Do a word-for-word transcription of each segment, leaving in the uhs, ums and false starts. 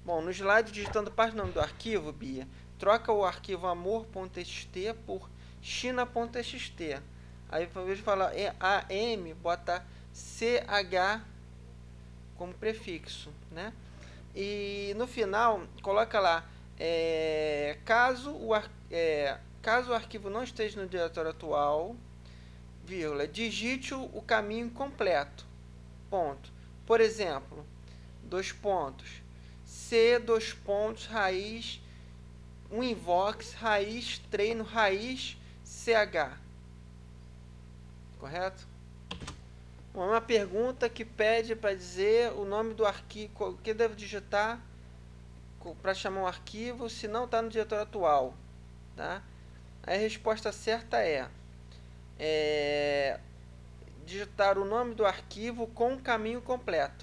Bom, no slide, digitando parte do nome do arquivo, Bia, troca o arquivo amor.txt por china.txt. Aí, ao invés de falar A M, bota C H como prefixo, né? E no final, coloca lá, é, caso, o ar, é, caso o arquivo não esteja no diretório atual, vírgula, digite o, o caminho completo, ponto. Por exemplo, dois pontos, C, dois pontos, raiz, um invox, raiz, treino, raiz, ch. Correto? Bom, é uma pergunta que pede para dizer o nome do arquivo, o que devo digitar para chamar um arquivo se não está no diretório atual. Tá? Aí a resposta certa é, é digitar o nome do arquivo com o caminho completo.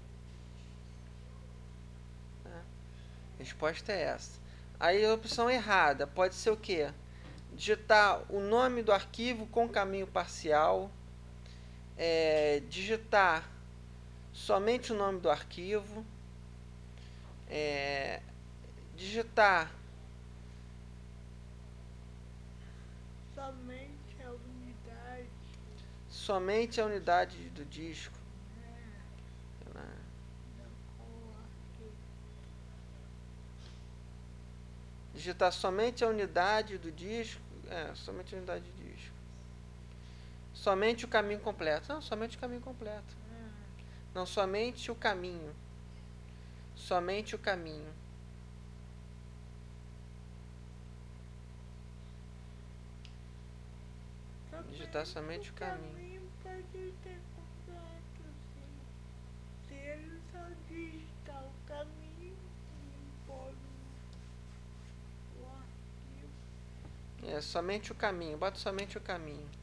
Tá? A resposta é essa. Aí a opção errada pode ser o quê? Digitar o nome do arquivo com caminho parcial, é, digitar somente o nome do arquivo, é, digitar somente a unidade, somente a unidade do disco. né? Digitar somente a unidade do disco, é, somente a unidade do disco. Somente o caminho completo. Não, somente o caminho completo. Não, somente o caminho. Somente o caminho. Digitar somente o caminho. O caminho pode ter completo, sim. Se ele só digitar o caminho, não pode o arquivo. É, somente o caminho. Bota somente o caminho.